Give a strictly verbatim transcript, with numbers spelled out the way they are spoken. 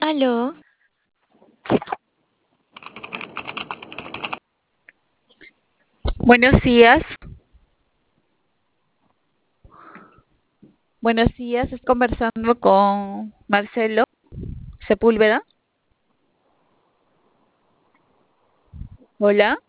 Aló, Buenos días, buenos días. Estás conversando con Marcelo Sepúlveda. Hola.